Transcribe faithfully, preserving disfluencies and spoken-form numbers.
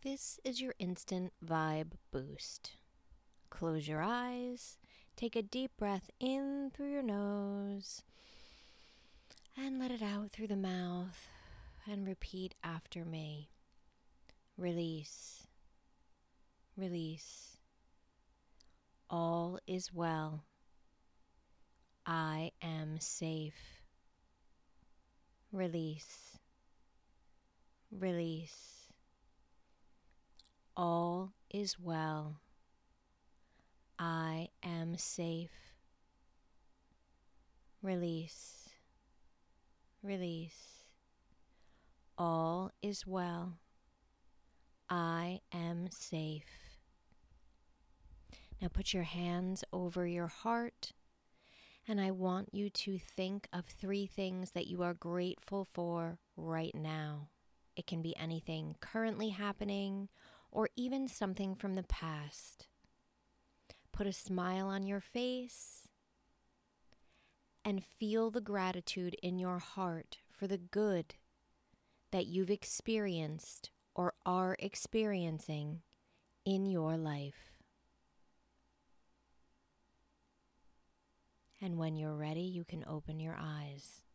This is your instant vibe boost. Close your eyes, take a deep breath in through your nose, and let it out through the mouth, and repeat after me. Release, release. All is well. I am safe. Release, release. All is well. I am safe. Release, release. All is well. I am safe. Now put your hands over your heart, and I want you to think of three things that you are grateful for right now. It can be anything currently happening or even something from the past. Put a smile on your face and feel the gratitude in your heart for the good that you've experienced or are experiencing in your life. And when you're ready, you can open your eyes.